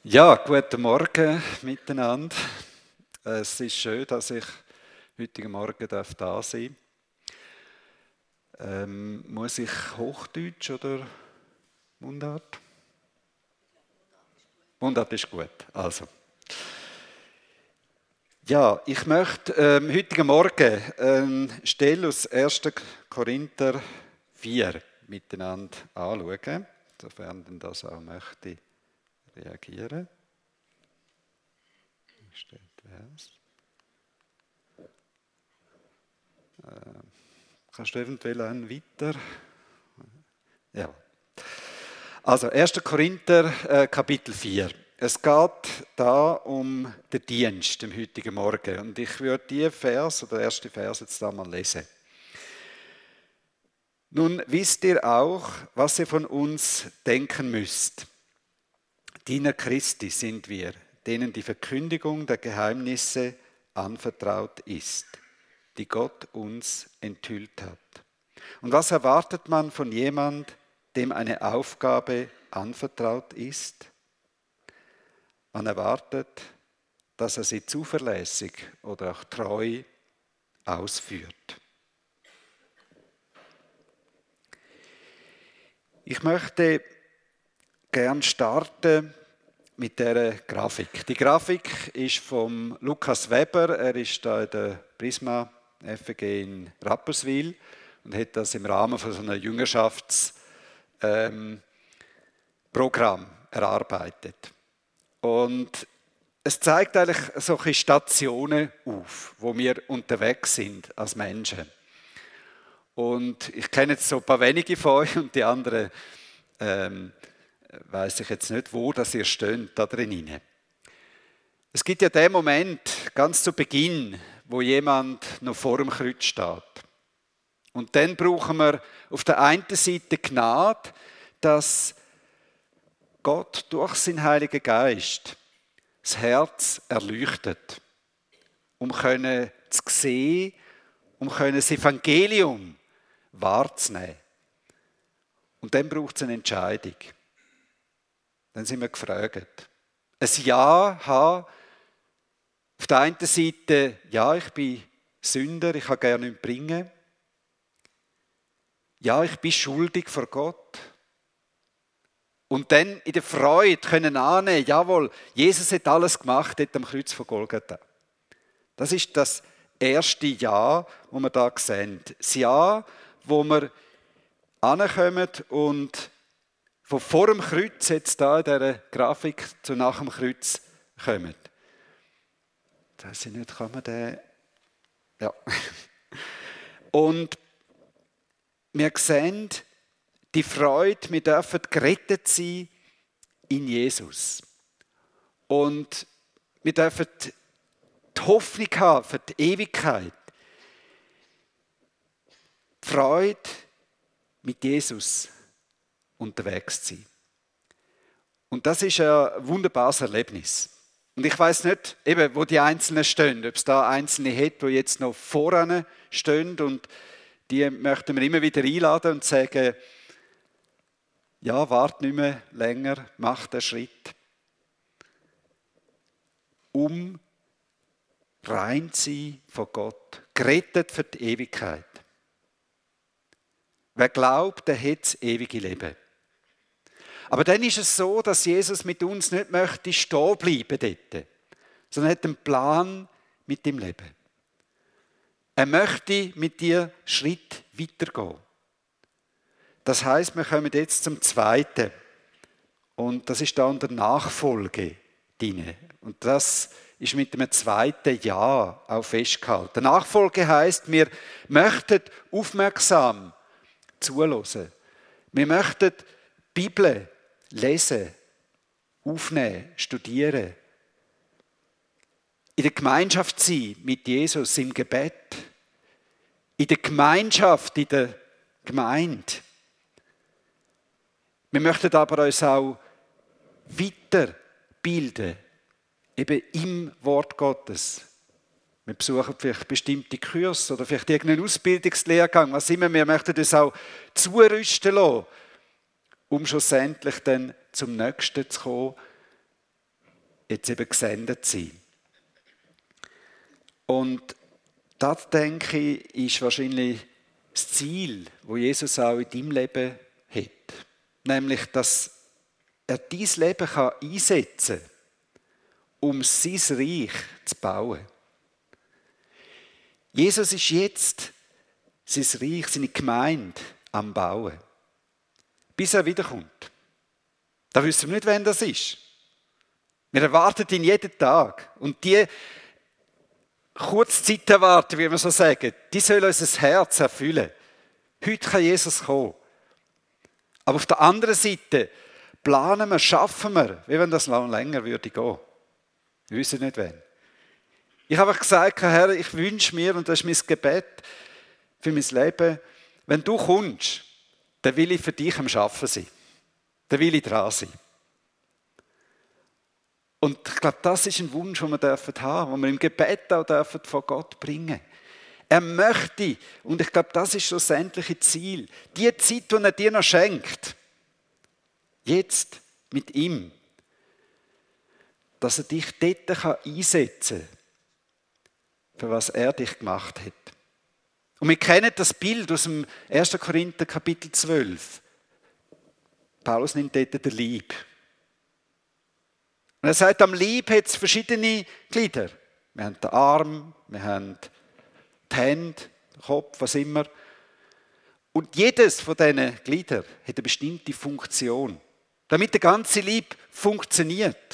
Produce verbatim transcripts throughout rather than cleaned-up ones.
Ja, guten Morgen miteinander. Es ist schön, dass ich heute Morgen da sein darf. Ähm, muss ich Hochdeutsch oder Mundart? Mundart ist gut. Also. Ja, ich möchte ähm, heute Morgen eine Stelle aus ersten Korinther vier miteinander anschauen, sofern denn das auch möchte reagieren. Steht Vers. Äh, kannst du eventuell einen weiter? Ja. Also ersten Korinther äh, Kapitel vier. Es geht da um den Dienst am heutigen Morgen. Und ich würde diesen Vers, oder den ersten Vers jetzt da mal lesen. Nun wisst ihr auch, was ihr von uns denken müsst. Diener Christi sind wir, denen die Verkündigung der Geheimnisse anvertraut ist, die Gott uns enthüllt hat. Und was erwartet man von jemand, dem eine Aufgabe anvertraut ist? Man erwartet, dass er sie zuverlässig oder auch treu ausführt. Ich möchte gern starten mit dieser Grafik. Die Grafik ist von Lukas Weber. Er ist da in der Prisma F E G in Rapperswil und hat das im Rahmen von so einem Jüngerschaftsprogramm ähm, erarbeitet. Und es zeigt eigentlich solche Stationen auf, wo wir unterwegs sind als Menschen. Und ich kenne jetzt so ein paar wenige von euch und die anderen ähm, weiss ich jetzt nicht, wo das ihr steht da drin. Es gibt ja den Moment, ganz zu Beginn, wo jemand noch vor dem Kreuz steht. Und dann brauchen wir auf der einen Seite Gnade, dass Gott durch seinen Heiligen Geist das Herz erleuchtet, um können zu sehen, um können das Evangelium wahrzunehmen. Und dann braucht es eine Entscheidung. Dann sind wir gefragt. Ein Ja haben, auf der einen Seite, ja, ich bin Sünder, ich kann gerne nichts bringen. Ja, ich bin schuldig vor Gott. Und dann in der Freude können annehmen, jawohl, Jesus hat alles gemacht, dort am Kreuz von Golgatha. Das ist das erste Ja, wo wir da sehen. Das Ja, wo wir ankommen und von vor dem Kreuz jetzt da in dieser Grafik zu nach dem Kreuz kommen. Da weiß ich nicht, kann man den... Ja. Und wir sehen die Freude, wir dürfen gerettet sein in Jesus. Und wir dürfen die Hoffnung haben für die Ewigkeit. Die Freude, mit Jesus unterwegs zu sein. Und das ist ein wunderbares Erlebnis. Und ich weiss nicht, eben, wo die Einzelnen stehen, ob es da Einzelne hat, die jetzt noch voran stehen und die möchten wir immer wieder einladen und sagen, ja, warte nicht mehr länger, mach den Schritt, um rein zu sein von Gott, gerettet für die Ewigkeit. Wer glaubt, der hat das ewige Leben. Aber dann ist es so, dass Jesus mit uns nicht möchte stehen bleiben dort, sondern hat einen Plan mit dem Leben. Er möchte mit dir Schritt weitergehen. Das heisst, wir kommen jetzt zum Zweiten. Und das ist da unter Nachfolge drin. Und das ist mit dem zweiten Ja auch festgehalten. Nachfolge heisst, wir möchten aufmerksam zuhören. Wir möchten die Bibel lesen, aufnehmen, studieren. In der Gemeinschaft sein mit Jesus im Gebet. In der Gemeinschaft, in der Gemeinde. Wir möchten aber uns auch weiterbilden, eben im Wort Gottes. Wir besuchen vielleicht bestimmte Kurse oder vielleicht irgendeinen Ausbildungslehrgang, was immer. Wir möchten uns auch zurüsten lassen, um schlussendlich dann zum Nächsten zu kommen, jetzt eben gesendet sein. Und das, denke ich, ist wahrscheinlich das Ziel, das Jesus auch in deinem Leben hat. Nämlich, dass er dein Leben einsetzen kann, um sein Reich zu bauen. Jesus ist jetzt sein Reich, seine Gemeinde am Bauen. Bis er wiederkommt. Da wissen wir nicht, wann das ist. Wir erwarten ihn jeden Tag. Und die Kurzzeit erwarten, wie wir so sagen, die soll unser Herz erfüllen. Heute kann Jesus kommen. Aber auf der anderen Seite planen wir, schaffen wir, wie wenn das noch länger würde gehen. Wir wissen nicht, wann. Ich habe gesagt, Herr, ich wünsche mir, und das ist mein Gebet für mein Leben, wenn du kommst, dann will ich für dich am Arbeiten sein. Dann will ich dran sein. Und ich glaube, das ist ein Wunsch, den wir haben dürfen, den wir im Gebet auch dürfen von Gott bringen. Er möchte, und ich glaube, das ist schlussendlich das Ziel, die Zeit, die er dir noch schenkt, jetzt mit ihm, dass er dich dort einsetzen kann, für was er dich gemacht hat. Und wir kennen das Bild aus dem ersten Korinther Kapitel zwölf. Paulus nimmt dort den Leib. Und er sagt, am Leib hat es verschiedene Glieder. Wir haben den Arm, wir haben die Hände, den Kopf, was immer. Und jedes von diesen Gliedern hat eine bestimmte Funktion, damit der ganze Leib funktioniert.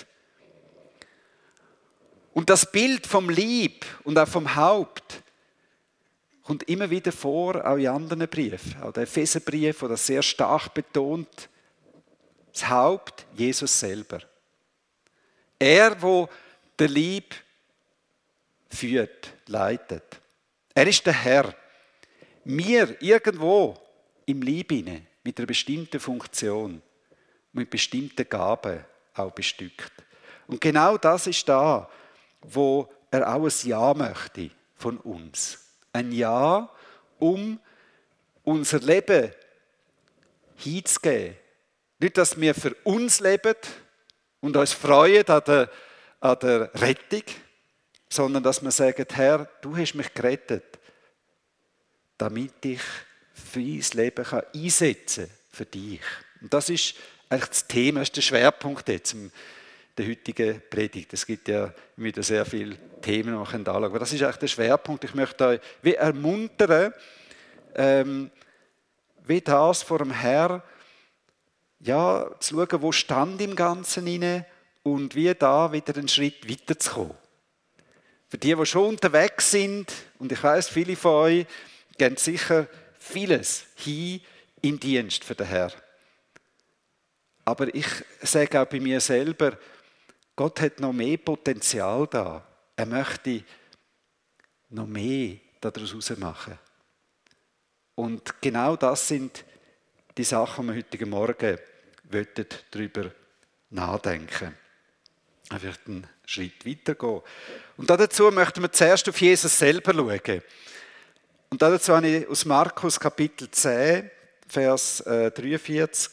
Und das Bild vom Leib und auch vom Haupt kommt immer wieder vor, auch in anderen Briefen. Auch der Epheserbrief, der das sehr stark betont. Das Haupt, Jesus selber. Er, wo den Leib führt, leitet. Er ist der Herr. Wir irgendwo im Leib inne, mit einer bestimmten Funktion, mit bestimmten Gaben auch bestückt. Und genau das ist da, wo er auch ein Ja möchte von uns. Ein Ja, um unser Leben hinzugeben. Nicht, dass wir für uns leben und uns freuen an der, an der Rettung, sondern dass wir sagen, Herr, du hast mich gerettet, damit ich für mein Leben einsetzen kann, für dich. Und das ist eigentlich das Thema, das ist der Schwerpunkt jetzt der heutigen Predigt. Es gibt ja wieder sehr viele Themen, die man anschauen kann. Aber das ist eigentlich der Schwerpunkt. Ich möchte euch wie ermuntern, ähm, wie das vor dem Herrn, ja, zu schauen, wo stand im Ganzen inne und wie da wieder einen Schritt weiterzukommen. Für die, die schon unterwegs sind, und ich weiss, viele von euch gehen sicher vieles hin in Dienst für den Herrn. Aber ich sage auch bei mir selber, Gott hat noch mehr Potenzial da. Er möchte noch mehr daraus machen. Und genau das sind die Sachen, die wir heute Morgen darüber nachdenken. Einfach einen Schritt weitergehen. Und dazu möchten wir zuerst auf Jesus selber schauen. Und dazu habe ich aus Markus Kapitel zehn, Vers dreiundvierzig.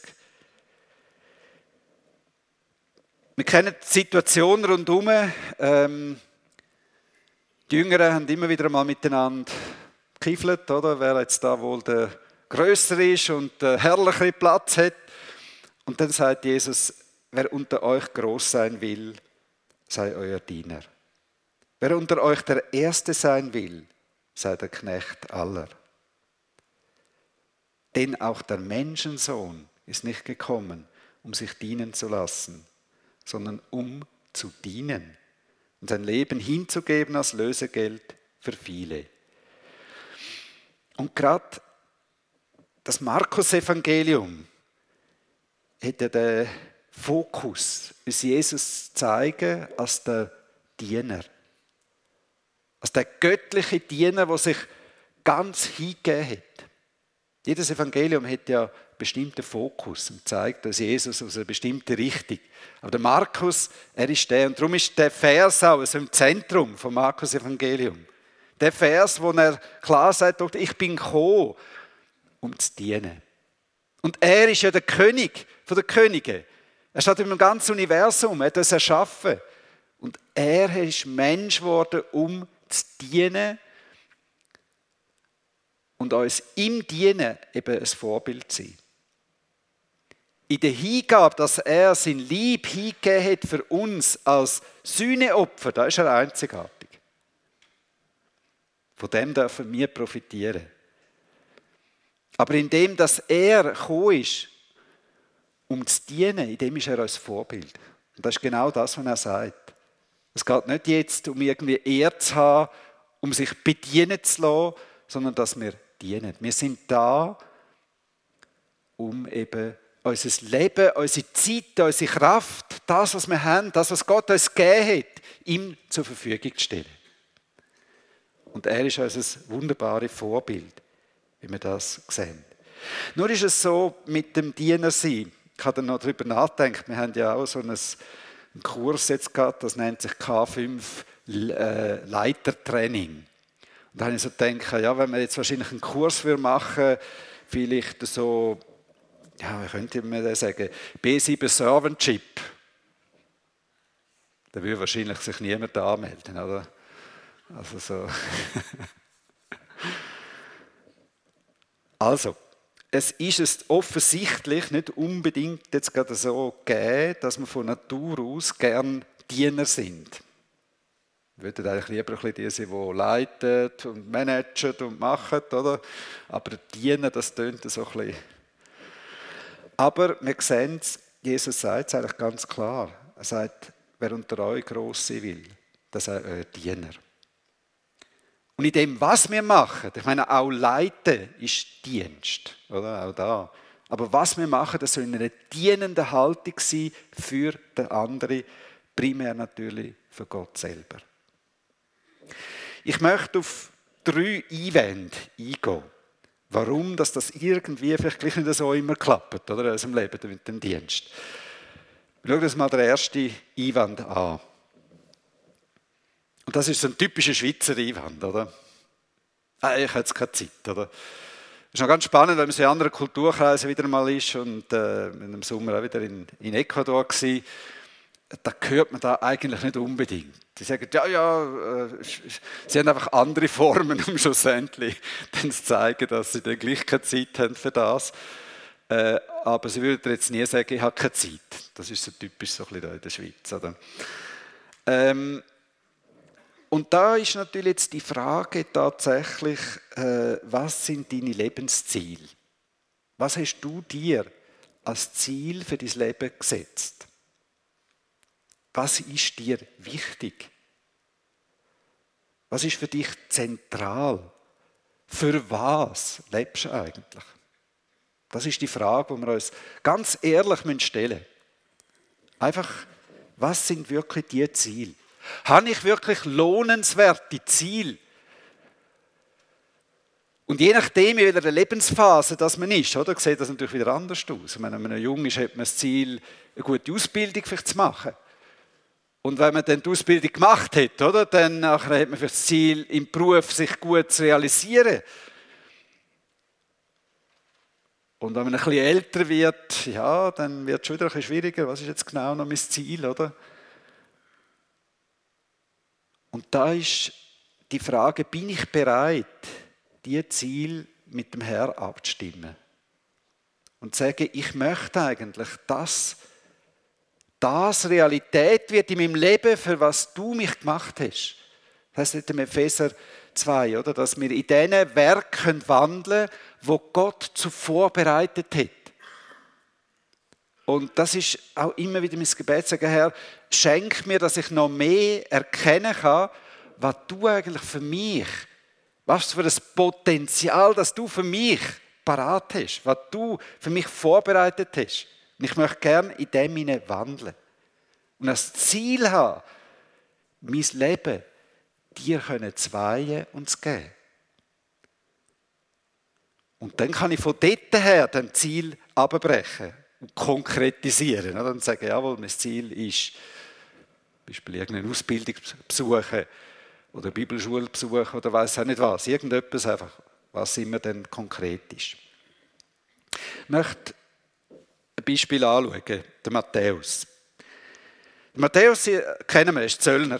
Wir kennen die Situation rundherum. Ähm, die Jüngeren haben immer wieder mal miteinander gekiffelt, oder? Wer jetzt da wohl der grösser ist und der herrlichere Platz hat. Und dann sagt Jesus, wer unter euch groß sein will, sei euer Diener. Wer unter euch der Erste sein will, sei der Knecht aller. Denn auch der Menschensohn ist nicht gekommen, um sich dienen zu lassen, sondern um zu dienen und sein Leben hinzugeben als Lösegeld für viele. Und gerade das Markus-Evangelium hat ja den Fokus, uns Jesus zeigen als der Diener. Als der göttliche Diener, der sich ganz hingegeben hat. Jedes Evangelium hat ja einen bestimmten Fokus und zeigt uns Jesus aus einer bestimmten Richtung. Aber der Markus, er ist der, und darum ist der Vers auch also im Zentrum vom Markus-Evangelium. Der Vers, wo er klar sagt, ich bin gekommen, um zu dienen. Und er ist ja der König von den Königen. Er steht im ganzen Universum, er hat das erschaffen. Und er ist Mensch geworden, um zu dienen und uns im Dienen eben ein Vorbild zu sein. In der Hingabe, dass er sein Leib hingegeben hat für uns als Sühneopfer, da ist er einzigartig. Von dem dürfen wir profitieren. Aber in dem, dass er gekommen ist, um zu dienen, in dem ist er uns Vorbild. Und das ist genau das, was er sagt. Es geht nicht jetzt, um irgendwie Ehre zu haben, um sich bedienen zu lassen, sondern dass wir dienen. Wir sind da, um eben unser Leben, unsere Zeit, unsere Kraft, das, was wir haben, das, was Gott uns gegeben hat, ihm zur Verfügung zu stellen. Und er ist unser wunderbares Vorbild, wie wir das sehen. Nur ist es so, mit dem Dienersein, ich habe dann noch darüber nachgedacht, wir haben ja auch so einen, einen Kurs jetzt gehabt, das nennt sich K fünf äh, Leitertraining. Und da habe ich so gedacht, ja, wenn wir jetzt wahrscheinlich einen Kurs machen würden, vielleicht so, ja, wie könnte man das sagen, B sieben Servantship, da würde wahrscheinlich sich niemand anmelden, oder? Also so. Also, es ist es offensichtlich nicht unbedingt jetzt gerade so gegeben, dass wir von Natur aus gern Diener sind. Wir würden eigentlich lieber ein bisschen die sein, die leiten und managen und machen, oder? Aber Diener, das tönt so ein bisschen. Aber wir sehen es, Jesus sagt es eigentlich ganz klar. Er sagt, wer unter euch gross sein will, das ist ein Diener. Und in dem, was wir machen, ich meine, auch Leiten ist Dienst, oder? Auch da. Aber was wir machen, das soll eine dienende Haltung sein für den anderen, primär natürlich für Gott selber. Ich möchte auf drei Einwände eingehen. Warum, dass das irgendwie vielleicht gleich nicht so immer klappt, oder? In unserem Leben mit dem Dienst. Schauen wir uns mal den ersten Einwand an. Und das ist so ein typischer Schweizer Einwand, oder? Ah, ich habe jetzt keine Zeit, oder? Das ist noch ganz spannend, wenn man so in anderen Kulturkreisen wieder mal ist und äh, im Sommer auch wieder in, in Ecuador war, da hört man da eigentlich nicht unbedingt. Die sagen, ja, ja, äh, sie haben einfach andere Formen, um schlussendlich dann zu zeigen, dass sie dann gleich keine Zeit haben für das. Äh, aber sie würden jetzt nie sagen, ich habe keine Zeit. Das ist so typisch so ein bisschen da in der Schweiz, oder? Ähm, Und da ist natürlich jetzt die Frage tatsächlich, äh, was sind deine Lebensziele? Was hast du dir als Ziel für dein Leben gesetzt? Was ist dir wichtig? Was ist für dich zentral? Für was lebst du eigentlich? Das ist die Frage, die wir uns ganz ehrlich stellen müssen. Einfach, was sind wirklich die Ziele? Habe ich wirklich lohnenswerte Ziele? Und je nachdem, in welcher Lebensphase das man ist, oder, sieht das natürlich wieder anders aus. Wenn man jung ist, hat man das Ziel, eine gute Ausbildung vielleicht zu machen. Und wenn man dann die Ausbildung gemacht hat, oder, dann nachher hat man für das Ziel, im Beruf sich gut zu realisieren. Und wenn man ein bisschen älter wird, ja, dann wird es schon wieder ein bisschen schwieriger. Was ist jetzt genau noch mein Ziel, oder? Und da ist die Frage, bin ich bereit, diese Ziele mit dem Herrn abzustimmen? Und zu sagen, ich möchte eigentlich, dass das Realität wird in meinem Leben, für was du mich gemacht hast. Das heißt im Epheser zwei, oder? Dass wir in diesen Werken wandeln, wo Gott zuvor bereitet hat. Und das ist auch immer wieder mein Gebet, sagen, Herr, schenk mir, dass ich noch mehr erkennen kann, was du eigentlich für mich, was für ein Potenzial, das du für mich parat hast, was du für mich vorbereitet hast. Und ich möchte gerne in dem hinein wandeln. Und das Ziel haben, mein Leben dir zu weihen und zu geben. Und dann kann ich von dort her das Ziel abbrechen und konkretisieren. Und sagen, jawohl, mein Ziel ist, zum Beispiel irgendeine Ausbildung besuchen oder Bibelschule besuchen oder weiss auch nicht was. Irgendetwas einfach, was immer dann konkret ist. Ich möchte ein Beispiel anschauen, der Matthäus. Matthäus kennen wir, er war Zöllner.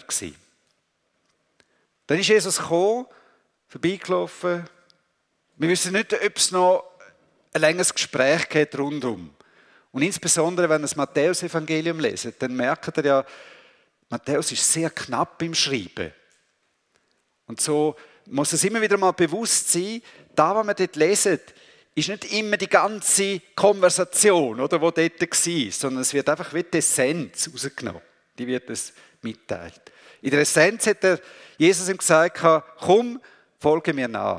Dann ist Jesus gekommen, vorbeigelaufen. Wir wissen nicht, ob es noch ein längeres Gespräch geht rundum. Und insbesondere, wenn ihr das Matthäus-Evangelium leset, dann merkt ihr ja, Matthäus ist sehr knapp im Schreiben. Und so muss es immer wieder mal bewusst sein, da, was wir dort lesen, ist nicht immer die ganze Konversation, oder, die dort war, sondern es wird einfach wie die Essenz rausgenommen. Die wird es mitteilt. In der Essenz hat er Jesus ihm gesagt, komm, folge mir nach.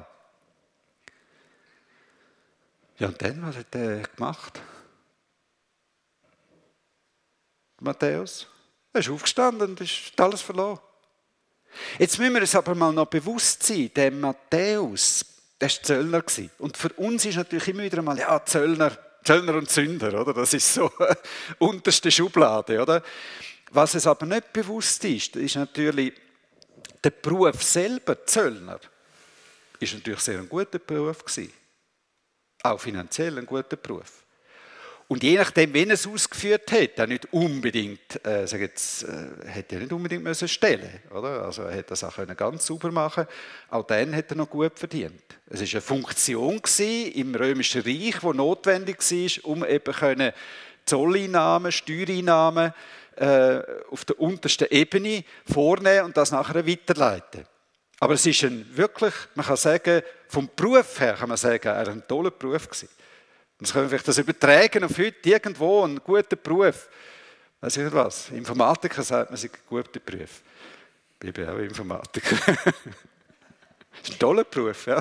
Ja, und dann, was hat er gemacht? Matthäus? Er ist aufgestanden und ist alles verloren. Jetzt müssen wir uns aber mal noch bewusst sein, der Matthäus, der war Zöllner. Und für uns ist natürlich immer wieder mal, ja, Zöllner, Zöllner und Sünder, oder? Das ist so eine unterste Schublade, oder? Was es aber nicht bewusst ist, ist natürlich, der Beruf selber, Zöllner, ist natürlich sehr ein guter Beruf gewesen. Auch finanziell ein guter Beruf. Und je nachdem, wen er es ausgeführt hat, er nicht unbedingt, äh, sag jetzt, äh, hätte er nicht unbedingt müssen stellen, oder? Also er hätte das auch können ganz sauber machen. Auch dann hat er noch gut verdient. Es war eine Funktion gewesen im Römischen Reich, die notwendig war, um eben können Zolleinnahmen, Steuereinnahmen äh, auf der untersten Ebene vornehmen und das nachher weiterleiten. Aber es ist ein wirklich, man kann sagen, vom Beruf her kann man sagen, er war ein toller Beruf gewesen. Jetzt können wir vielleicht das übertragen auf heute irgendwo einen guten Beruf. Weiß ich nicht was. Informatiker sagt man, es ist ein guter Beruf. Ich bin auch Informatiker. Das ist ein toller Beruf, ja.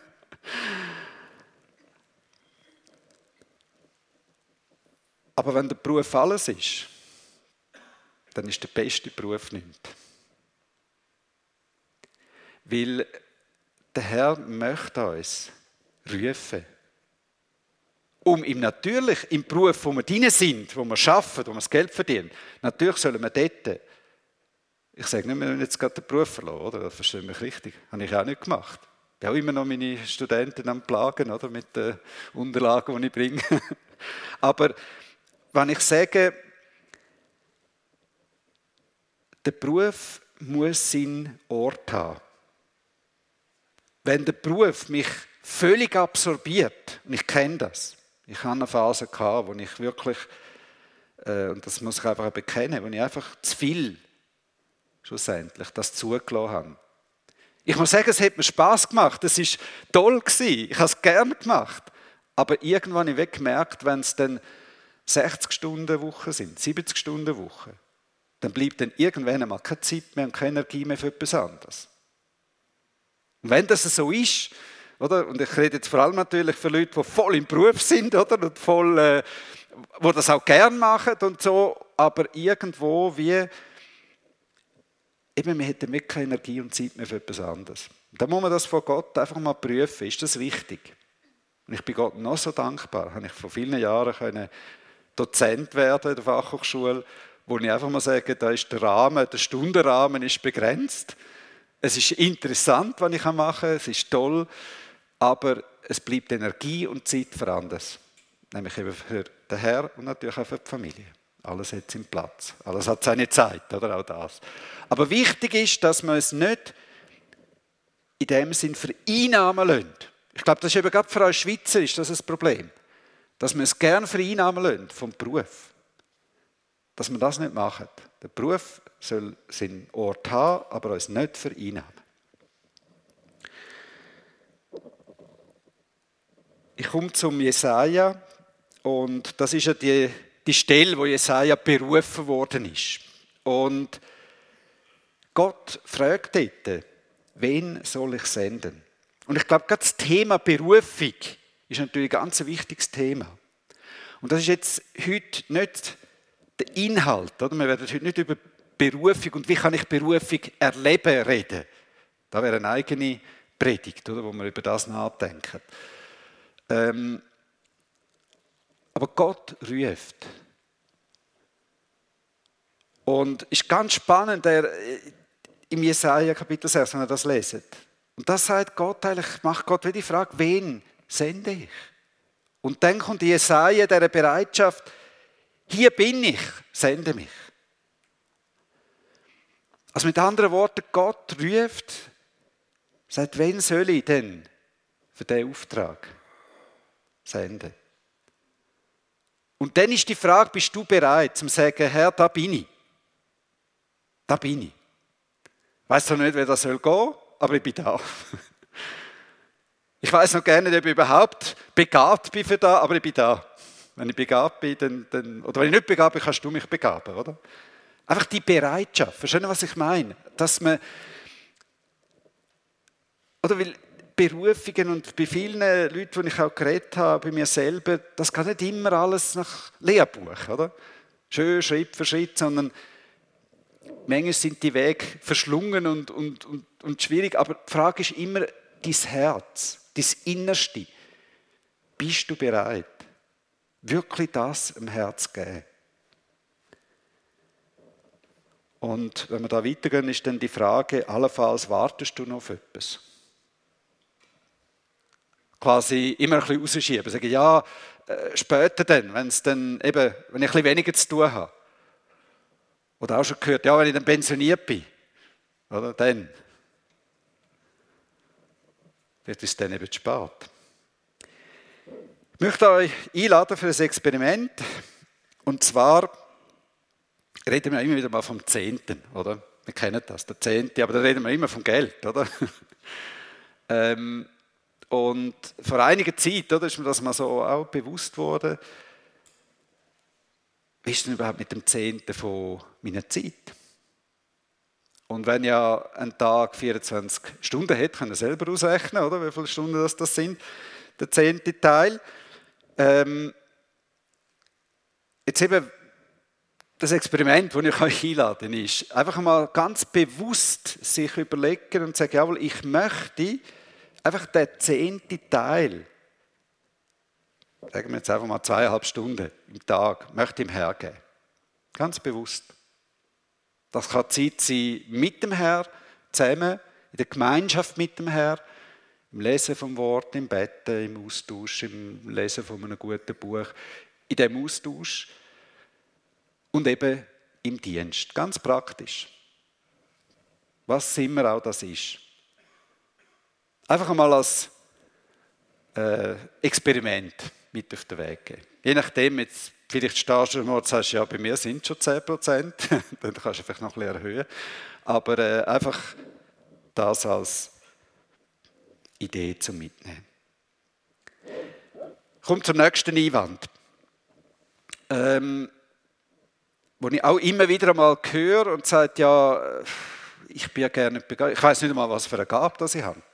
Aber wenn der Beruf alles ist, dann ist der beste Beruf nichts. Weil der Herr möchte uns rufen, um ihm natürlich im Beruf, wo wir drin sind, wo wir arbeiten, wo wir das Geld verdienen, natürlich sollen wir dort, ich sage nicht, wir müssen jetzt gerade den Beruf verlassen, oder? Das verstehe mich richtig, das habe ich auch nicht gemacht. Ich habe auch immer noch meine Studenten am Plagen, oder? Mit den Unterlagen, die ich bringe. Aber wenn ich sage, der Beruf muss seinen Ort haben. Wenn der Beruf mich völlig absorbiert, und ich kenne das, ich hatte eine Phase, wo ich wirklich, äh, und das muss ich einfach bekennen, wo ich einfach zu viel, schlussendlich, das zugelassen habe. Ich muss sagen, es hat mir Spass gemacht, es war toll gewesen, ich habe es gerne gemacht, aber irgendwann habe ich gemerkt, wenn es dann sechzig Stunden Woche sind, siebzig Stunden Woche, dann bleibt dann irgendwann einmal keine Zeit mehr und keine Energie mehr für etwas anderes. Und wenn das so ist, oder? Und ich rede jetzt vor allem natürlich für Leute, die voll im Beruf sind, oder? Und voll, äh, die das auch gerne machen und so, aber irgendwo wie, eben, wir hätten wirklich keine Energie und Zeit mehr für etwas anderes. Und dann muss man das von Gott einfach mal prüfen, ist das richtig? Und ich bin Gott noch so dankbar, habe ich vor vielen Jahren können Dozent werden in der Fachhochschule, wo ich einfach mal sage, da ist der Rahmen, der Stundenrahmen ist begrenzt. Es ist interessant, was ich machen kann, es ist toll, aber es bleibt Energie und Zeit für anderes. Nämlich eben für den Herrn und natürlich auch für die Familie. Alles hat seinen Platz, alles hat seine Zeit, oder auch das. Aber wichtig ist, dass man es nicht in dem Sinn vereinnahmen lässt. Ich glaube, das ist eben gerade für uns Schweizer ist das ein Problem. Dass man es gerne vereinnahmen lässt vom Beruf. Dass man das nicht macht. Der Beruf soll seinen Ort haben, aber uns nicht vereinnahmen. Ich komme zum Jesaja und das ist ja die, die Stelle, wo Jesaja berufen worden ist. Und Gott fragt dort, wen soll ich senden? Und ich glaube, gerade das Thema Berufung ist natürlich ein ganz wichtiges Thema. Und das ist jetzt heute nicht der Inhalt. Oder? Wir werden heute nicht über Berufung und wie kann ich Berufung erleben reden. Da wäre eine eigene Predigt, oder, wo wir über das nachdenken. Ähm, aber Gott ruft. Und es ist ganz spannend, der, im Jesaja Kapitel sechs, wenn ihr das leset. Und das sagt Gott eigentlich, macht Gott wieder die Frage, wen sende ich? Und dann kommt Jesaja, dieser Bereitschaft, hier bin ich, sende mich. Also mit anderen Worten, Gott ruft, sagt, wen soll ich denn für diesen Auftrag senden? Und dann ist die Frage, bist du bereit, zu sagen, Herr, da bin ich. Da bin ich. Ich weiss noch nicht, wie das gehen soll, aber ich bin da. Ich weiss noch gerne nicht, ob ich überhaupt begabt bin für da, aber ich bin da. Wenn ich begabt bin, dann, dann, oder wenn ich nicht begabt bin, kannst du mich begaben, oder? Einfach die Bereitschaft. Verstehen Sie, was ich meine? Dass man, oder weil Berufungen und bei vielen Leuten, die ich auch geredet habe, bei mir selber, das geht nicht immer alles nach Lehrbuch, oder? Schön Schritt für Schritt, sondern manchmal sind die Wege verschlungen und, und, und, und schwierig, aber die Frage ist immer dein Herz, dein Innerste. Bist du bereit, wirklich das im Herz zu geben? Und wenn wir da weitergehen, ist dann die Frage, allenfalls wartest du noch auf etwas? Quasi immer ein bisschen rausschieben, sagen, ja, äh, später dann, wenn es dann eben, wenn ich ein bisschen weniger zu tun habe. Oder auch schon gehört, ja, wenn ich dann pensioniert bin, oder, dann wird es dann eben zu spät. Ich möchte euch einladen für ein Experiment. Und zwar reden wir immer wieder mal vom Zehnten, oder? Wir kennen das, der Zehnte, aber da reden wir immer vom Geld, oder? ähm, und vor einiger Zeit, oder, ist mir das mal so auch bewusst worden, wie ist denn überhaupt mit dem Zehnten von meiner Zeit? Und wenn ja ein Tag vierundzwanzig Stunden hat, können wir selber ausrechnen, oder? Wie viele Stunden das, das sind, der zehnte Teil. Ähm, jetzt eben das Experiment, das ich euch einlade, ist, einfach mal ganz bewusst sich überlegen und sagen, jawohl, ich möchte einfach den zehnten Teil, sagen wir jetzt einfach mal zweieinhalb Stunden im Tag, möchte ihm hergeben. Ganz bewusst. Das kann Zeit sein mit dem Herrn, zusammen, in der Gemeinschaft mit dem Herrn, im Lesen vom Wort, im Betten, im Austausch, im Lesen von einem guten Buch, in dem Austausch und eben im Dienst. Ganz praktisch. Was immer auch das ist. Einfach einmal als äh, Experiment mit auf den Weg geben. Je nachdem, jetzt, vielleicht stehst du und sagst, ja, bei mir sind es schon zehn Prozent, dann kannst du vielleicht noch ein bisschen erhöhen. Aber äh, einfach das als Idee zum Mitnehmen. Kommt zum nächsten Einwand. Ähm, wo ich auch immer wieder einmal höre und sage, ja, ich bin ja gerne nicht begabt. Ich weiß nicht einmal, was für eine Gabe das ich habe.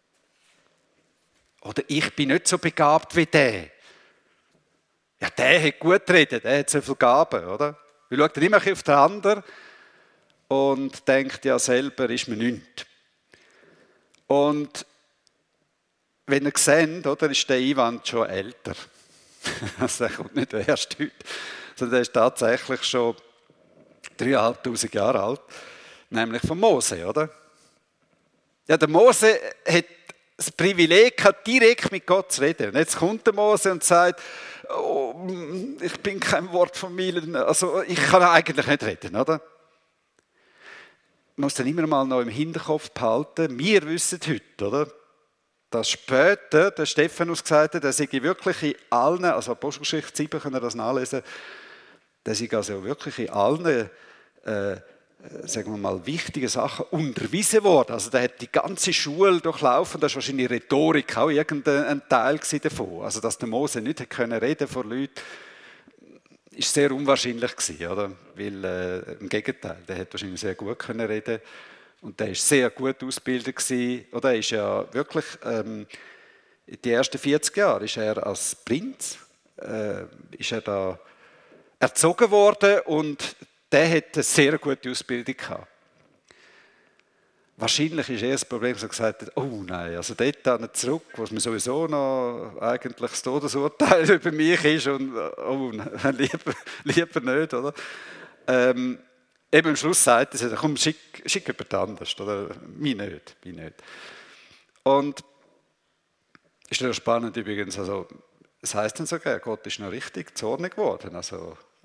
Oder ich bin nicht so begabt wie der. Ja, der hat gut reden, der hat so viele Gaben, oder? Wir schauen dann immer auf den anderen und denkt, ja, selber ist mir nichts. Und wenn ihr seht, oder, ist der Einwand schon älter. Also, der kommt nicht erst heute, sondern der ist tatsächlich schon dreitausendfünfhundert Jahre alt, nämlich von Mose, oder? Ja, der Mose hat das Privileg, direkt mit Gott zu reden. Und jetzt kommt der Mose und sagt, oh, ich bin kein Wort von mir, also ich kann eigentlich nicht reden, oder? Man muss dann immer mal noch im Hinterkopf behalten, wir wissen heute, oder? Dass später der Stephanus gesagt hat, er sei wirklich in allen, also Apostelgeschichte sieben, können wir das nachlesen, der sei also wirklich in allen, äh, sagen wir mal, wichtigen Sachen unterwiesen worden. Also der hat die ganze Schule durchlaufen, da ist wahrscheinlich Rhetorik auch irgendein Teil davon. Also dass der Mose nicht reden konnte vor Leuten, ist sehr unwahrscheinlich gewesen, oder? Weil äh, im Gegenteil, der hat wahrscheinlich sehr gut können reden. Und der war sehr gut ausgebildet gewesen. Oder er ist ja wirklich, ähm, die ersten vierzig Jahre ist er als Prinz, äh, ist er da erzogen worden und der hat eine sehr gute Ausbildung gehabt. Wahrscheinlich ist eher das Problem, dass er gesagt hat, oh nein, also dort zurück, wo es mir sowieso noch eigentlich das Todesurteil über mich ist und oh nein, lieber, lieber nicht, oder? Ähm, Eben am Schluss sagt er, komm, schick, schick jemand anders, oder? Mich nicht, mich nicht. Und ist ja spannend übrigens, also es heisst dann sogar, Gott ist noch richtig zornig geworden. Also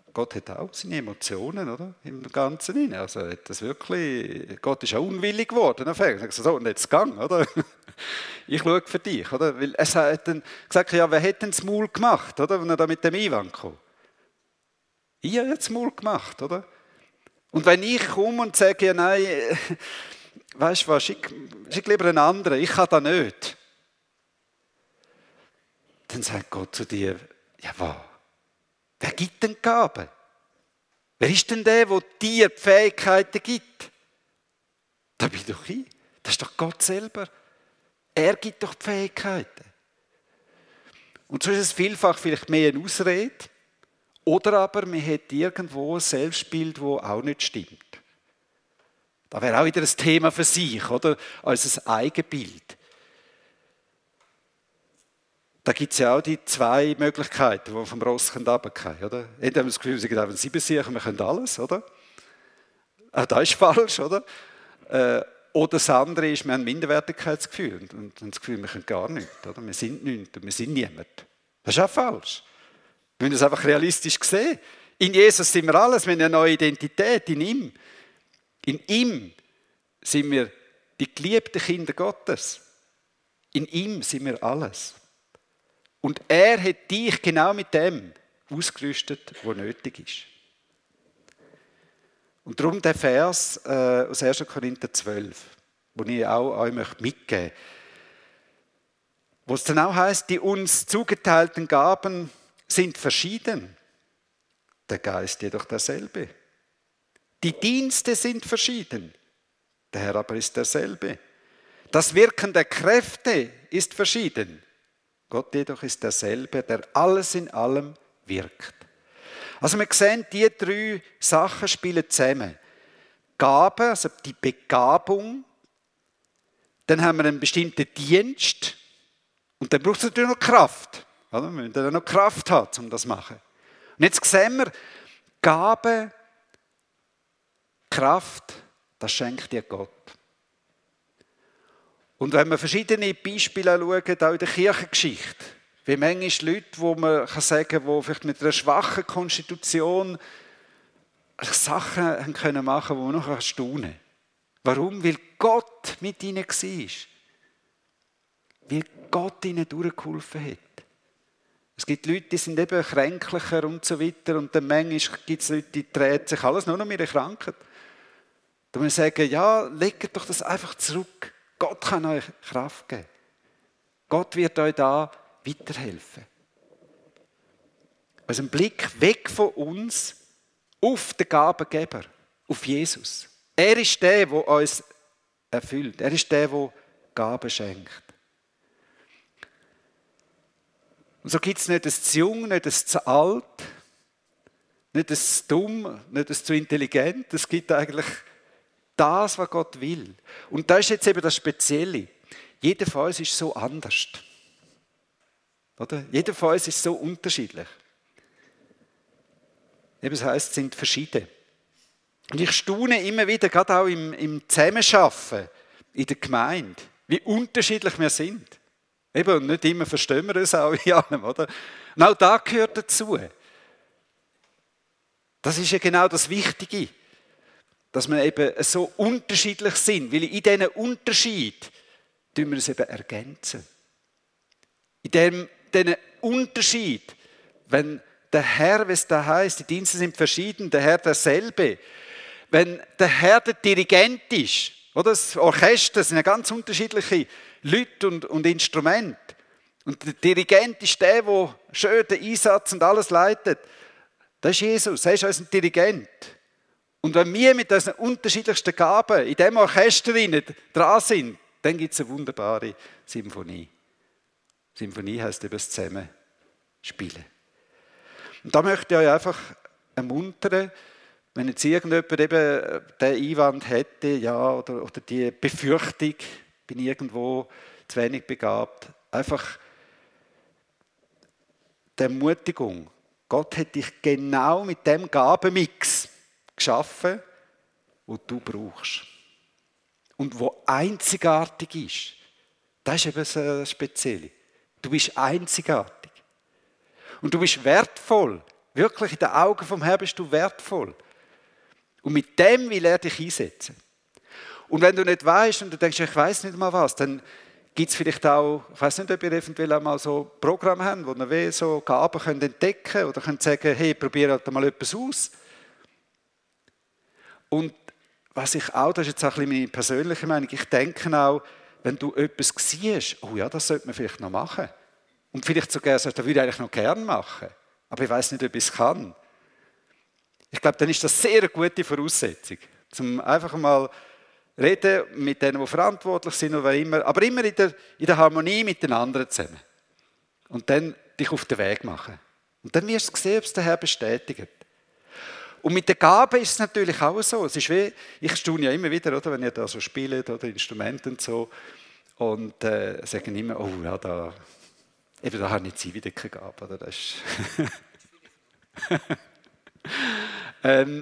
Gott hat auch seine Emotionen, oder? Im Ganzen rein. Also hat das wirklich, Gott ist auch unwillig geworden. Er hat gesagt, so, und jetzt gang, oder? Ich schaue für dich, oder? Weil er hat dann gesagt, ja, wer hat denn das Maul gemacht, oder? Wenn er da mit dem Einwand kam. Ich habe jetzt das Maul gemacht, oder? Und wenn ich komme und sage, ja, nein, weißt du was, schick, schick lieber einen anderen, ich kann das nicht. Dann sagt Gott zu dir, ja, was? Wer gibt denn Gaben? Wer ist denn der, der dir die Fähigkeiten gibt? Da bin doch ich. Das ist doch Gott selber. Er gibt doch die Fähigkeiten. Und so ist es vielfach vielleicht mehr eine Ausrede. Oder aber man hat irgendwo ein Selbstbild, das auch nicht stimmt. Das wäre auch wieder ein Thema für sich, oder? Als ein Eigenbild. Da gibt es ja auch die zwei Möglichkeiten, die vom Ross runterfallen, oder? Entweder haben wir das Gefühl, wir sind einfach Siebensicher, wir können alles, oder? Auch das ist falsch, oder? Äh, oder das andere ist, wir haben ein Minderwertigkeitsgefühl und, und, und das Gefühl, wir können gar nichts, oder? Wir sind nichts und wir sind niemand. Das ist auch falsch. Wir müssen das einfach realistisch sehen. In Jesus sind wir alles, wir haben eine neue Identität, in ihm. In ihm sind wir die geliebten Kinder Gottes. In ihm sind wir alles. Und er hat dich genau mit dem ausgerüstet, was nötig ist. Und darum der Vers äh, aus erster Korinther zwölf, den ich auch euch mitgeben möchte. Wo es dann auch heisst, die uns zugeteilten Gaben sind verschieden. Der Geist jedoch derselbe. Die Dienste sind verschieden. Der Herr aber ist derselbe. Das Wirken der Kräfte ist verschieden. Gott jedoch ist derselbe, der alles in allem wirkt. Also wir sehen, die drei Sachen spielen zusammen. Gabe, also die Begabung. Dann haben wir einen bestimmten Dienst. Und dann braucht es natürlich noch Kraft. Wir müssen dann noch Kraft haben, um das zu machen. Und jetzt sehen wir, Gabe, Kraft, das schenkt dir Gott. Und wenn wir verschiedene Beispiele anschauen, auch in der Kirchengeschichte, wie manchmal Leute, wo man sagen kann, die vielleicht mit einer schwachen Konstitution Sachen haben können machen, die man noch erstaunen kann. Warum? Weil Gott mit ihnen war. Weil Gott ihnen durchgeholfen hat. Es gibt Leute, die sind eben kränklicher und so weiter. Und dann manchmal gibt es Leute, die drehen sich alles nur noch mit ihrer Krankheit. Da muss man sagen, ja, legt doch das einfach zurück. Gott kann euch Kraft geben. Gott wird euch da weiterhelfen. Also ein Blick weg von uns auf den Gabengeber, auf Jesus. Er ist der, der uns erfüllt. Er ist der, der Gaben schenkt. Und so gibt es nicht das zu jung, nicht das zu alt, nicht das zu dumm, nicht das zu intelligent. Es gibt eigentlich das, was Gott will. Und das ist jetzt eben das Spezielle. Jeder von uns ist so anders. Oder? Jeder von uns ist so unterschiedlich. Eben, das heisst, es sind verschieden. Und ich staune immer wieder, gerade auch im, im Zusammenarbeiten in der Gemeinde, wie unterschiedlich wir sind. Eben, und nicht immer verstehen wir uns auch in allem, oder? Und auch da gehört dazu. Das ist ja genau das Wichtige, dass wir eben so unterschiedlich sind, weil in diesen Unterschied tun wir uns eben ergänzen. In diesem diesen Unterschied, wenn der Herr, wie es da heisst, die Dienste sind verschieden, der Herr derselbe. Wenn der Herr der Dirigent ist, oder das Orchester sind ja ganz unterschiedliche Leute und, und Instrumente. Und der Dirigent ist der, der schön den Einsatz und alles leitet. Das ist Jesus, er ist unser Dirigent. Und wenn wir mit unseren unterschiedlichsten Gaben in diesem Orchester dran sind, dann gibt es eine wunderbare Symphonie. Symphonie heisst eben das Zusammenspielen. Und da möchte ich euch einfach ermuntern, wenn jetzt irgendjemand eben den Einwand hätte, ja, oder, oder die Befürchtung, bin ich irgendwo zu wenig begabt, einfach die Ermutigung. Gott hat dich genau mit dem Gabenmix geschaffen, wo du brauchst. Und wo einzigartig ist. Das ist eben das Spezielle. Du bist einzigartig. Und du bist wertvoll, Wirklich, in den Augen vom Herrn bist du wertvoll. Und mit dem will er dich einsetzen. Und wenn du nicht weißt und du denkst, ich weiß nicht mal was, dann gibt es vielleicht auch, ich weiß nicht, ob ihr eventuell auch mal so Programme habt, wo ihr so Gaben könnt entdecken könnt oder könnt sagen, hey, probier halt mal etwas aus. Und was ich auch, das ist jetzt auch ein bisschen meine persönliche Meinung, ich denke auch, wenn du etwas siehst, oh ja, das sollte man vielleicht noch machen. Und vielleicht sogar sagst, das würde ich eigentlich noch gerne machen. Aber ich weiß nicht, ob ich es kann. Ich glaube, dann ist das sehr eine gute Voraussetzung, um einfach mal reden mit denen, die verantwortlich sind oder immer, aber immer in der, in der Harmonie mit den anderen zusammen. Und dann dich auf den Weg machen. Und dann wirst du sehen, ob es der Herr bestätigt. Und mit den Gaben ist es natürlich auch so. Es ist wie, ich staune ja immer wieder, oder, wenn ihr da so spielt oder Instrumente und so, und äh, sagen immer, oh ja, da, eben, da habe ich jetzt wieder keine Gabe. Oder? Das ist ähm,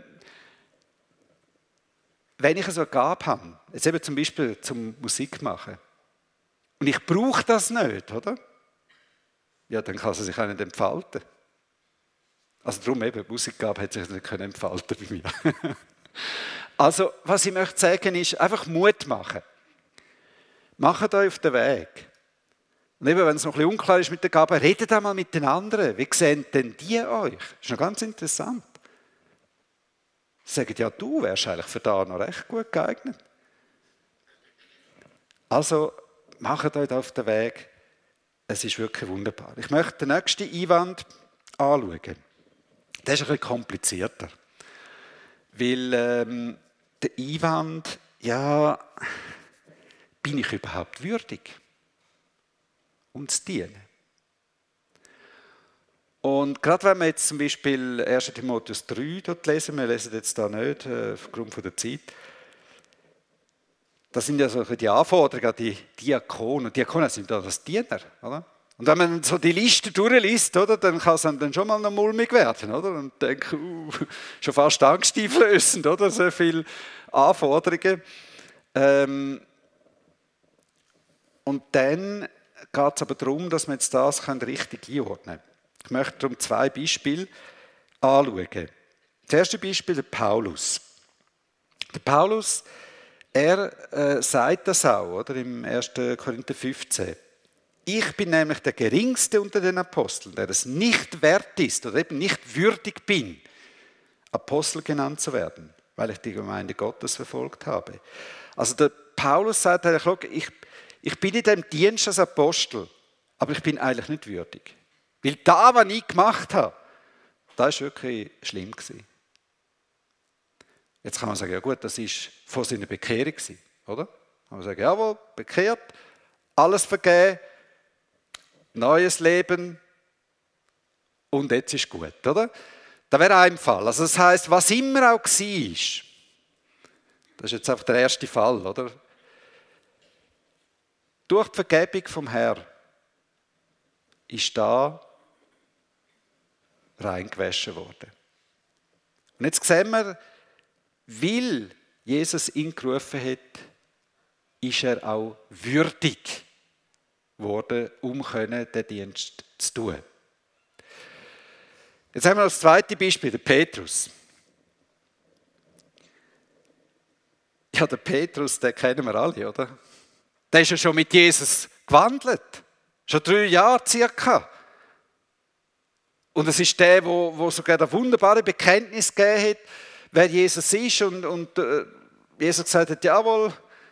wenn ich so eine Gabe habe, jetzt eben zum Beispiel zum Musik machen, und ich brauche das nicht, oder? Ja, dann kann sie sich auch nicht entfalten. Also darum eben, die Musikgabe hat sich nicht entfalten bei mir. Also, was ich möchte sagen, ist, einfach Mut machen. Macht euch auf den Weg. Und eben, wenn es noch ein bisschen unklar ist mit der Gabe, redet einmal mit den anderen. Wie sehen denn die euch? Das ist noch ganz interessant. Sie sagen, ja, du wärst eigentlich für da noch recht gut geeignet. Also, macht euch auf den Weg. Es ist wirklich wunderbar. Ich möchte den nächsten Einwand anschauen. Der ist ein bisschen komplizierter. Weil ähm, der Einwand, ja, bin ich überhaupt würdig, um zu dienen? Und gerade wenn wir jetzt zum Beispiel erster Timotheus drei dort lesen, wir lesen jetzt da nicht, äh, aufgrund der Zeit, das sind ja so die Anforderungen an die Diakonen. Und Diakonen sind ja das Diener, oder? Und wenn man so die Liste durchliest, oder, dann kann es einem dann schon mal noch mulmig werden, oder? Und denke, uh, schon fast angsteinflößend, oder? So viele Anforderungen. Ähm, und dann geht es aber darum, dass wir jetzt das richtig einordnen können. Ich möchte darum zwei Beispiele anschauen. Das erste Beispiel, der Paulus. Der Paulus, er äh, sagt das auch, oder, im ersten Korinther fünfzehn. Ich bin nämlich der Geringste unter den Aposteln, der es nicht wert ist oder eben nicht würdig bin, Apostel genannt zu werden, weil ich die Gemeinde Gottes verfolgt habe. Also der Paulus sagt eigentlich, ich, ich bin in dem Dienst als Apostel, aber ich bin eigentlich nicht würdig. Weil da, was ich gemacht habe, das war wirklich schlimm gewesen. Jetzt kann man sagen, ja gut, das war vor seiner Bekehrung, oder? Kann man sagen, jawohl, bekehrt, alles vergeben, neues Leben und jetzt ist gut, oder? Das wäre ein Fall. Also das heisst, was immer auch war, das ist jetzt einfach der erste Fall, oder? Durch die Vergebung vom Herrn ist da reingewaschen worden. Und jetzt sehen wir, weil Jesus ihn gerufen hat, ist er auch würdig worden, um den Dienst zu tun. Jetzt haben wir das zweite Beispiel, den Petrus. Ja, den Petrus, den kennen wir alle, oder? Der ist ja schon mit Jesus gewandelt. Schon drei Jahre circa. Und es ist der, wo, wo sogar das wunderbare Bekenntnis gegeben hat, wer Jesus ist. Und, und äh, Jesus gesagt hat, jawohl,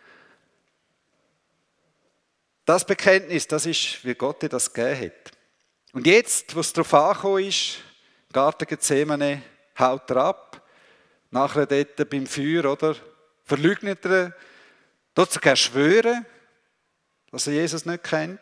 das Bekenntnis, das ist, wie Gott dir das gegeben hat. Und jetzt, wo es darauf angekommen ist, Garten Gethsemane, haut er ab. Nachher dort beim Feuer, oder? Verleugnet er, dort sogar schwören, dass er Jesus nicht kennt.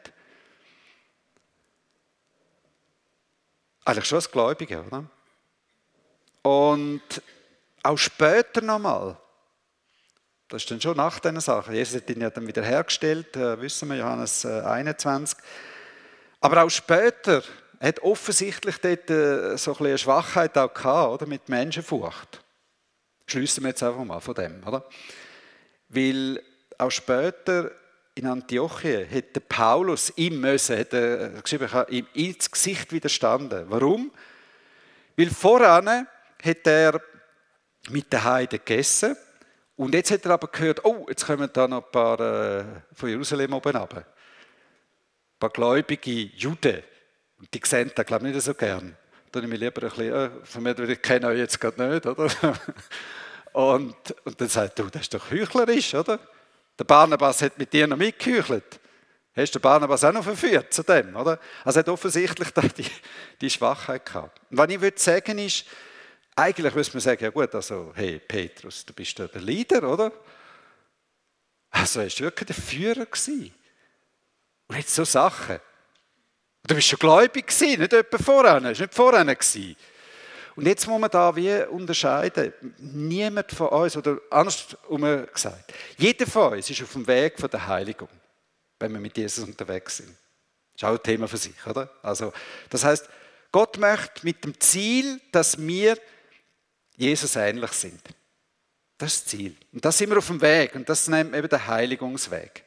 Eigentlich schon als Gläubiger, oder? Und auch später nochmal, das ist dann schon nach diesen Sachen, Jesus hat ihn ja dann wieder hergestellt, äh, wissen wir, Johannes äh, einundzwanzig. Aber auch später hat offensichtlich dort äh, so ein bisschen eine Schwachheit auch gehabt, oder? Mit Menschenfurcht. Schliessen wir jetzt einfach mal von dem, oder? Weil auch später in Antiochien hat der Paulus ihm müssen, hat er geschrieben, ihm ins Gesicht widerstanden. Warum? Weil Weil voran hat er mit den Heiden gegessen und jetzt hat er aber gehört, oh, jetzt kommen da noch ein paar äh, von Jerusalem oben runter. Ein paar gläubige Juden. Und die sehen das, glaube ich, nicht so gern. Da nehme ich lieber ein bisschen, äh, von mir, ich kenne euch jetzt gerade nicht, oder? Und, und dann sagt er, du, das ist doch heuchlerisch, oder? Der Barnabas hat mit dir noch mitgeheuchelt. Hast du den Barnabas auch noch verführt zu dem, oder? Also er hat offensichtlich da die, die Schwachheit gehabt. Und was ich würde sagen ist, eigentlich müsste man sagen, ja gut, also, hey Petrus, du bist der Leader, oder? Also er war wirklich der Führer gewesen. Und jetzt so Sachen. Du bist schon gläubig gewesen, nicht etwa voran, du warst nicht voran gewesen. Und jetzt muss man da wie unterscheiden. Niemand von uns, oder andersrum gesagt, jeder von uns ist auf dem Weg von der Heiligung, wenn wir mit Jesus unterwegs sind. Das ist auch ein Thema für sich, oder? Also, das heißt, Gott möchte mit dem Ziel, dass wir Jesus ähnlich sind. Das ist das Ziel. Und das sind wir auf dem Weg. Und das nennt man eben den Heiligungsweg.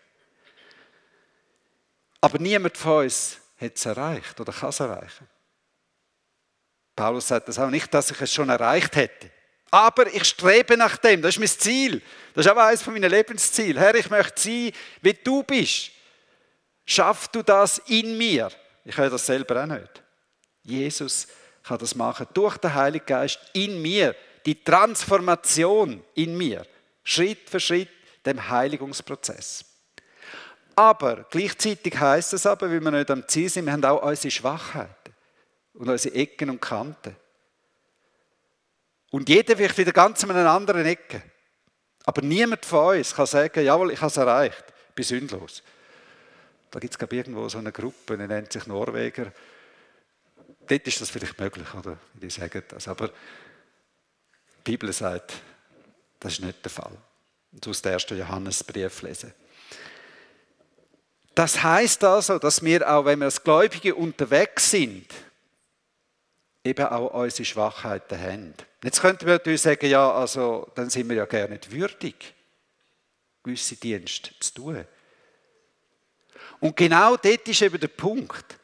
Aber niemand von uns hat es erreicht oder kann es erreichen. Paulus sagt das auch nicht, dass ich es schon erreicht hätte. Aber ich strebe nach dem. Das ist mein Ziel. Das ist auch eines meiner Lebensziele. Herr, ich möchte sein, wie du bist. Schaff du das in mir? Ich kann das selber auch nicht. Jesus kann das machen durch den Heiligen Geist in mir. Die Transformation in mir. Schritt für Schritt dem Heiligungsprozess. Aber gleichzeitig heisst es aber, weil wir nicht am Ziel sind, wir haben auch unsere Schwachheiten und unsere Ecken und Kanten. Und jeder wird wieder ganz an einer anderen Ecke. Aber niemand von uns kann sagen, jawohl, ich habe es erreicht, ich bin sündlos. Da gibt es, glaube ich, irgendwo so eine Gruppe, die nennt sich Norweger. Dort ist das vielleicht möglich, oder? Die sagen das. Aber die Bibel sagt, das ist nicht der Fall. Und aus dem ersten Johannesbrief lesen. Das heisst also, dass wir auch, wenn wir als Gläubige unterwegs sind, eben auch unsere Schwachheiten haben. Jetzt könnten wir natürlich sagen, ja, also, dann sind wir ja gar nicht würdig, gewisse Dienste zu tun. Und genau dort ist eben der Punkt.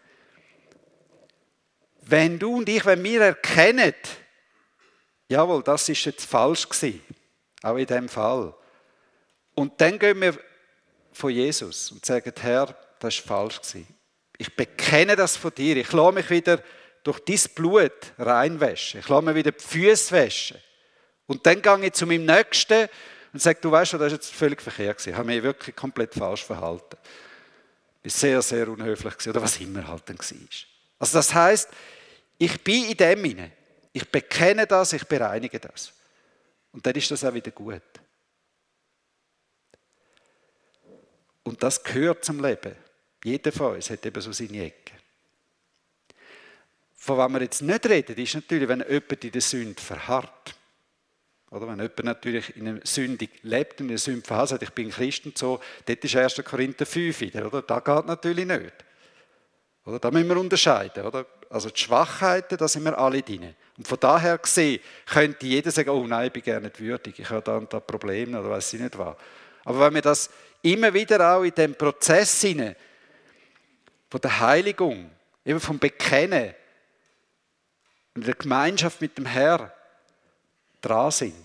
Wenn du und ich, wenn wir erkennen, jawohl, das ist jetzt falsch gewesen, auch in diesem Fall. Und dann gehen wir von Jesus und sagen, Herr, das war falsch gewesen. Ich bekenne das von dir. Ich lasse mich wieder durch dein Blut reinwaschen. Ich lasse mir wieder die Füße waschen. Und dann gehe ich zu meinem Nächsten und sage, du weißt schon, das war jetzt völlig verkehrt gewesen. Ich habe mich wirklich komplett falsch verhalten. Ich war sehr, sehr unhöflich gewesen, oder was immer halt dann war. Also das heisst, ich bin in dem hinein. Ich bekenne das, ich bereinige das. Und dann ist das auch wieder gut. Und das gehört zum Leben. Jeder von uns hat eben so seine Ecke. Von was wir jetzt nicht reden, ist natürlich, wenn jemand in der Sünde verharrt. Oder wenn jemand natürlich in einer Sünde lebt und in einer Sünde verharrt, sagt, ich bin Christ und so, dort ist erster Korinther fünf wieder, oder? Das geht natürlich nicht. Oder? Da müssen wir unterscheiden. Oder? Also die Schwachheiten, da sind wir alle drin. Und von daher gesehen, könnte jeder sagen, oh nein, ich bin gerne nicht würdig, ich habe da und da Probleme oder weiß ich nicht was. Aber wenn wir das immer wieder auch in dem Prozess hinein, von der Heiligung, eben vom Bekennen und der Gemeinschaft mit dem Herrn dran sind,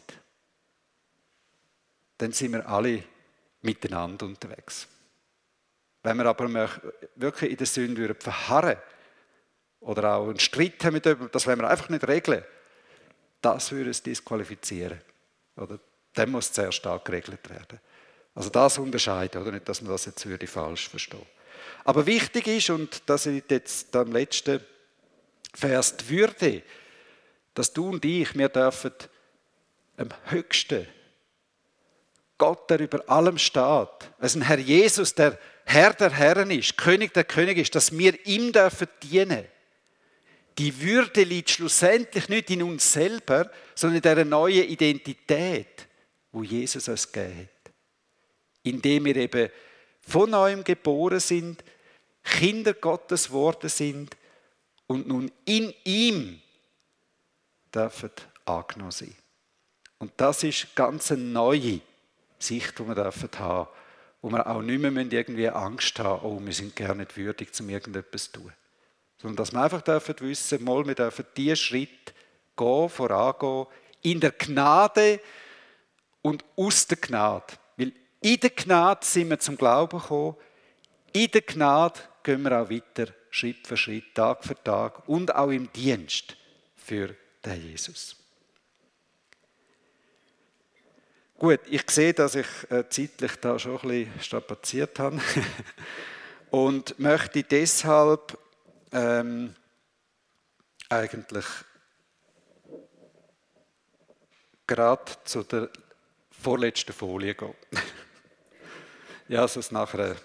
dann sind wir alle miteinander unterwegs. Wenn wir aber wirklich in der Sünde verharren oder auch einen Streit haben mit jemandem, das wollen wir einfach nicht regeln, das würde es disqualifizieren. Oder dann muss es sehr stark geregelt werden. Also das unterscheiden, oder nicht, dass man das jetzt würde falsch verstehen. Aber wichtig ist, und das ist jetzt am letzten Vers die Würde, dass du und ich, wir dürfen am höchsten Gott, der über allem steht, also ein Herr Jesus, der Herr der Herren ist, König der König ist, dass wir ihm dürfen dienen. Die Würde liegt schlussendlich nicht in uns selber, sondern in dieser neuen Identität, wo Jesus uns gegeben hat. Indem wir eben von neuem geboren sind, Kinder Gottes geworden sind und nun in ihm dürfen angenommen sein. Und das ist ganz eine neue Sicht, die wir dürfen haben, wo wir auch nicht mehr irgendwie Angst haben, oh, wir sind gar nicht würdig, um irgendetwas zu tun. Sondern dass wir einfach dürfen wissen, mal, wir dürfen diesen Schritt gehen, vorangehen, in der Gnade und aus der Gnade. Weil in der Gnade sind wir zum Glauben gekommen, in der Gnade gehen wir auch weiter, Schritt für Schritt, Tag für Tag und auch im Dienst für den Jesus. Gut, ich sehe, dass ich äh, zeitlich da schon ein bisschen strapaziert habe und möchte deshalb ähm, eigentlich gerade zu der vorletzten Folie gehen. Ja, sonst nachher.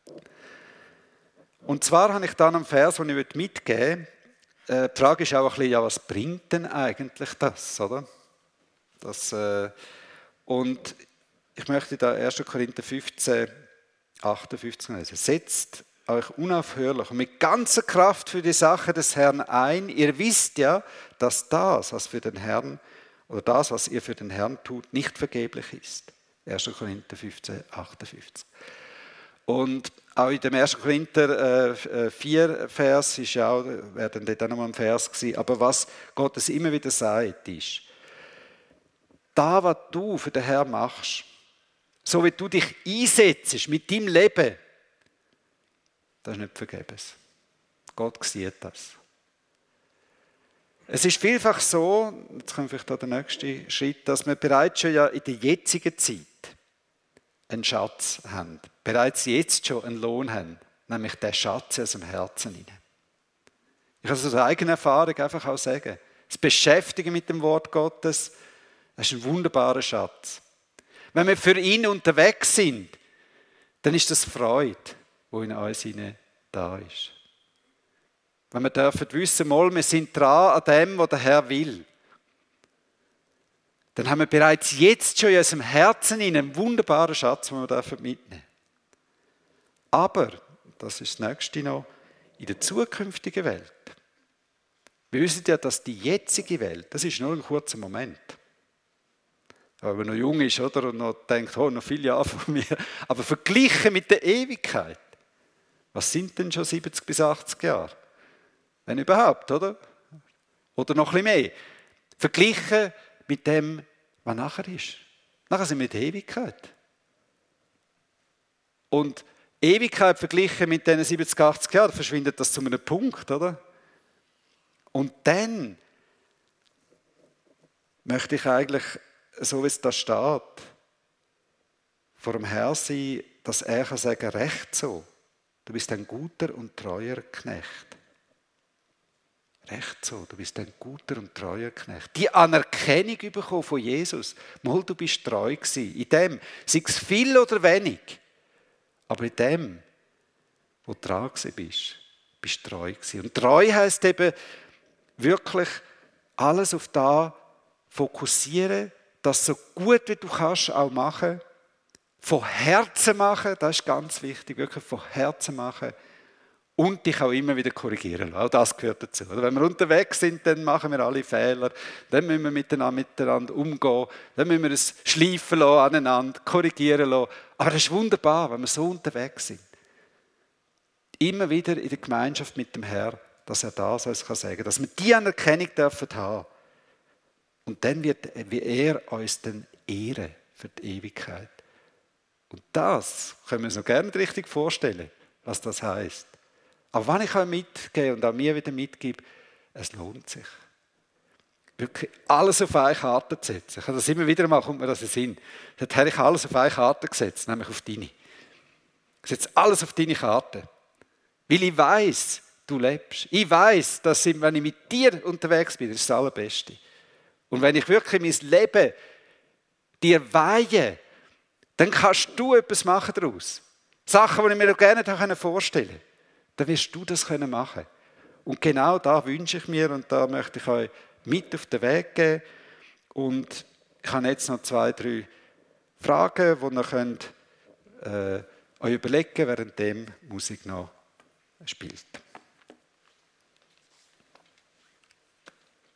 Und zwar habe ich dann einen Vers, den ich mitgeben möchte. Äh, die Frage ist auch ein bisschen, ja, was bringt denn eigentlich das, oder? Das, äh, und ich möchte da erster Korinther fünfzehn, achtundfünfzig lesen. Setzt euch unaufhörlich und mit ganzer Kraft für die Sache des Herrn ein. Ihr wisst ja, dass das, was für den Herrn oder das, was ihr für den Herrn tut, nicht vergeblich ist. erster Korinther fünfzehn, achtundfünfzig. Und auch in dem ersten Korinther vier Vers ist ja auch, wäre dann dort auch nochmal ein Vers gewesen, aber was Gott es immer wieder sagt, ist, da, was du für den Herrn machst, so wie du dich einsetzt mit deinem Leben, das ist nicht vergebens. Gott sieht das. Es ist vielfach so, jetzt kommt vielleicht der nächste Schritt, dass wir bereits schon ja in der jetzigen Zeit einen Schatz haben. Bereits jetzt schon einen Lohn haben. Nämlich den Schatz aus dem Herzen hinein. Ich kann es aus eigener Erfahrung einfach auch sagen. Das Beschäftigen mit dem Wort Gottes, das ist ein wunderbarer Schatz. Wenn wir für ihn unterwegs sind, dann ist das Freude, die in uns hinein da ist. Wenn wir dürfen wissen, mal, wir sind dran an dem, was der Herr will, dann haben wir bereits jetzt schon in unserem Herzen einen wunderbaren Schatz, den wir mitnehmen dürfen. Aber, das ist das Nächste noch, in der zukünftigen Welt. Wir wissen ja, dass die jetzige Welt, das ist nur ein kurzer Moment. Wenn man noch jung ist, oder, und noch denkt, oh, noch viele Jahre von mir. Aber verglichen mit der Ewigkeit, was sind denn schon siebzig bis achtzig Jahre? Wenn überhaupt, oder? Oder noch ein bisschen mehr. Verglichen mit dem, was nachher ist. Nachher sind wir in der Ewigkeit. Und Ewigkeit verglichen mit diesen siebzig, achtzig Jahren, verschwindet das zu einem Punkt, oder? Und dann möchte ich eigentlich, so wie es da steht, vor dem Herrn sein, dass er kann sagen, recht so, du bist ein guter und treuer Knecht. Recht so, du bist ein guter und treuer Knecht. Die Anerkennung bekommen von Jesus. Mal, du bist treu gewesen. In dem, sei es viel oder wenig, aber in dem, wo du dran bist, bist du treu gewesen. Und treu heisst eben wirklich alles auf das fokussieren, das so gut wie du kannst auch machen. Von Herzen machen, das ist ganz wichtig, wirklich von Herzen machen. Und dich auch immer wieder korrigieren lassen. Auch das gehört dazu. Wenn wir unterwegs sind, dann machen wir alle Fehler. Dann müssen wir miteinander, miteinander umgehen. Dann müssen wir es schleifen lassen, aneinander, korrigieren lassen. Aber das ist wunderbar, wenn wir so unterwegs sind. Immer wieder in der Gemeinschaft mit dem Herrn, dass er das uns sagen kann. Dass wir die Anerkennung dürfen haben. Und dann wird er uns dann ehren für die Ewigkeit. Und das können wir uns noch gerne richtig vorstellen, was das heisst. Aber wenn ich euch mitgebe und auch mir wieder mitgebe, es lohnt sich. Wirklich alles auf eine Karte zu setzen. Ich habe das immer wieder mal, kommt mir das in den Sinn. Jetzt habe ich alles auf eine Karte gesetzt, nämlich auf deine. Ich setze alles auf deine Karte. Weil ich weiss, du lebst. Ich weiss, dass ich, wenn ich mit dir unterwegs bin, das ist das Allerbeste. Und wenn ich wirklich mein Leben dir weihe, dann kannst du etwas machen daraus. Sachen, die ich mir gerne vorstellen kann. Dann wirst du das machen können. Und genau da wünsche ich mir und da möchte ich euch mit auf den Weg geben. Und ich habe jetzt noch zwei, drei Fragen, die ihr könnt, äh, euch überlegen könnt, während die Musik noch spielt.